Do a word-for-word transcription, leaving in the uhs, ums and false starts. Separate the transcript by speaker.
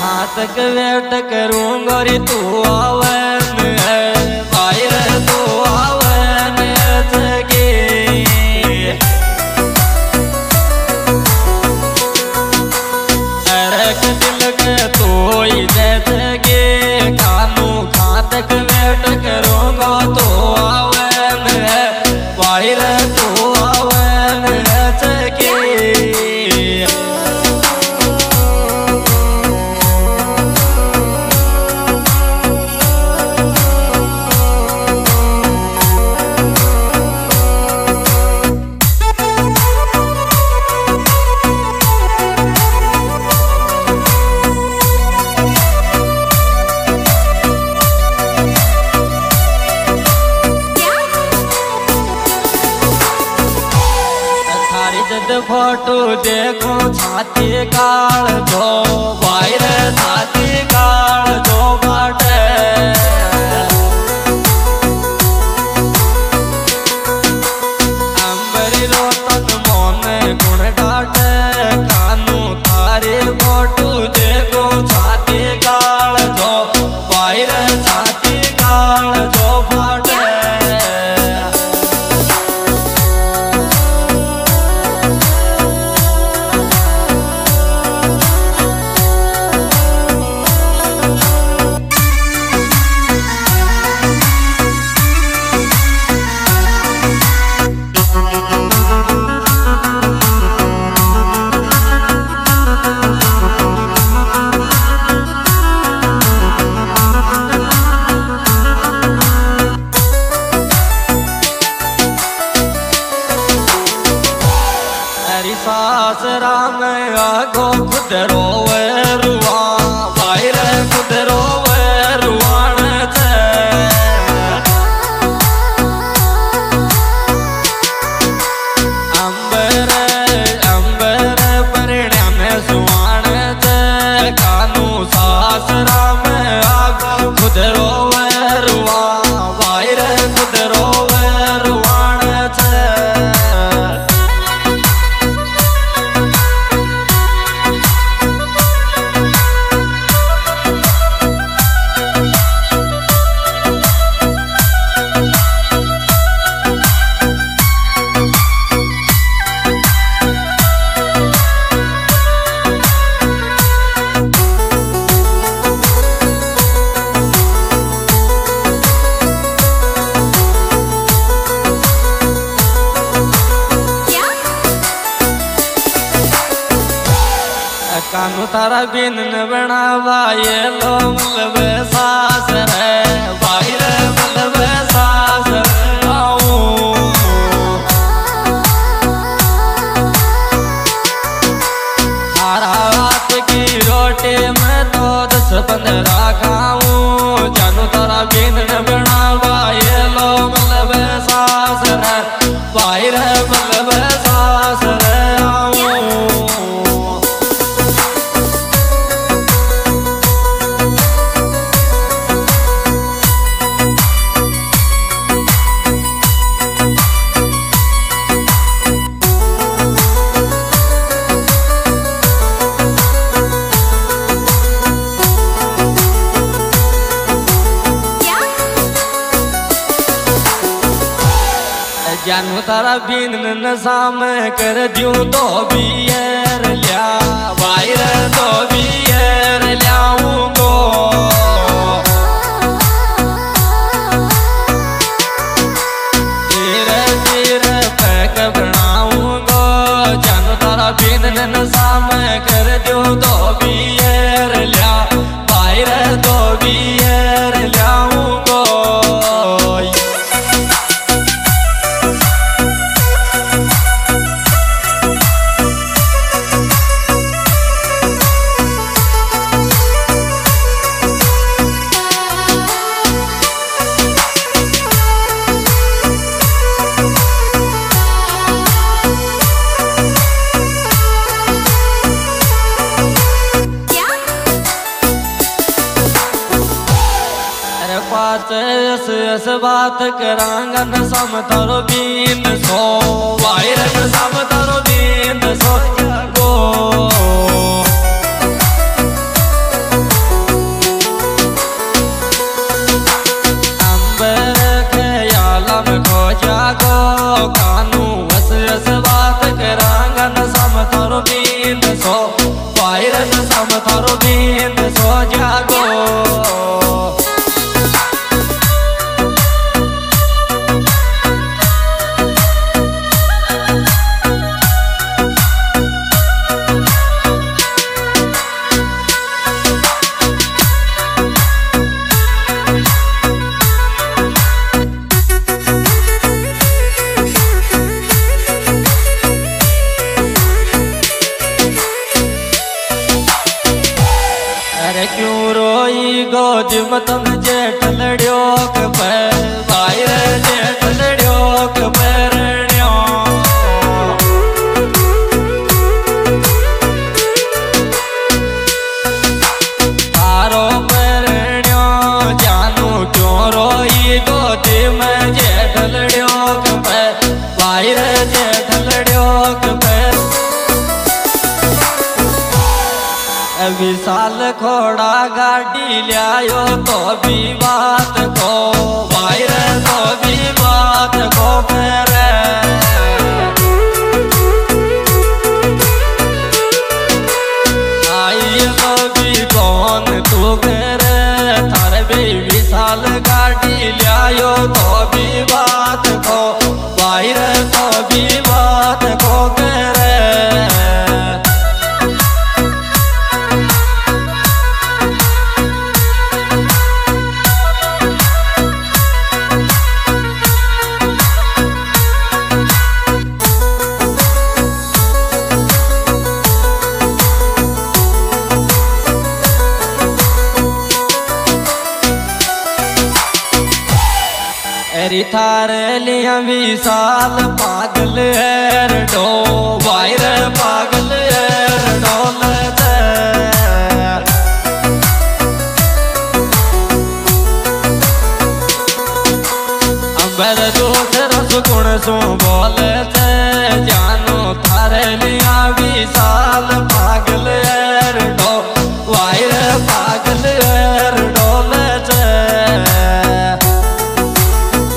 Speaker 1: खातक wait करूंगा रे तू आवन है भाई रे तू आवन थके अरक दिल के तू ही दे थके कानू खातक वेट करूंगा तू आवन है भाई रे तू आवन थके फोटो देखो छाती काल दो भाई रे छाती काल दो बाटे अंबरी रोतन मोने गुण डाटे कानू तारे फोटो देखो छाती काल दो भाई रे छाती काल दो बाटे सासरा में आगो खुद रोवे रुआ भाई रे खुद रोवे रुआन थे अंबर अंबर परिणा में सुआन थे कानू सासरा में आगो खुद रोवे रुआ भाई रे खुद रोवे रुआन थे कानू तारा बिन बनावा ये लो मतलब सास रे भाई रे मतलब सास रे आऊं तारा हाथ की रोटी में तो दस पंद्रह खाऊं जानू तारा बिन बनावा ये लो मतलब सास रे भाई रे मतलब सास रे आऊं जानू तारा बिन नशा में कर दियो तो बियर लिया भाई रे तो बियर लियाऊंगो धीरे धीरे पैक बनाऊंगो जानू तारा बिन नशा में कर दियो तो बियर लिया भाई रे तो बियर लियाऊंगो इस इस बात करांगन सम तरो बीन सो वायरन सम तरो बीन सो गो थारो बिंद सो जागो। अरे क्यों रोई गोद में तुम जेठ लड़ियो के भाई रे जेठ लड़ियो के पैरणियो। तारो पैरणियो जानू क्यों रोई गोद में जेठ लड़ियो के भाई रे जेठ लड़ियो के विशाल खोड़ा गाड़ी लियायो तो भी बात को भाई रे तो भी बात को करे। आई तो भी कौन तू करे थारे भी विशाल गाड़ी लियायो तो भी बात को भाई रे तो भी बात को करे। एरी थारे लिया विशाल पागल है डो भाई रे पागल है डोल अंबर दूसरा सुकुण सो बोले थे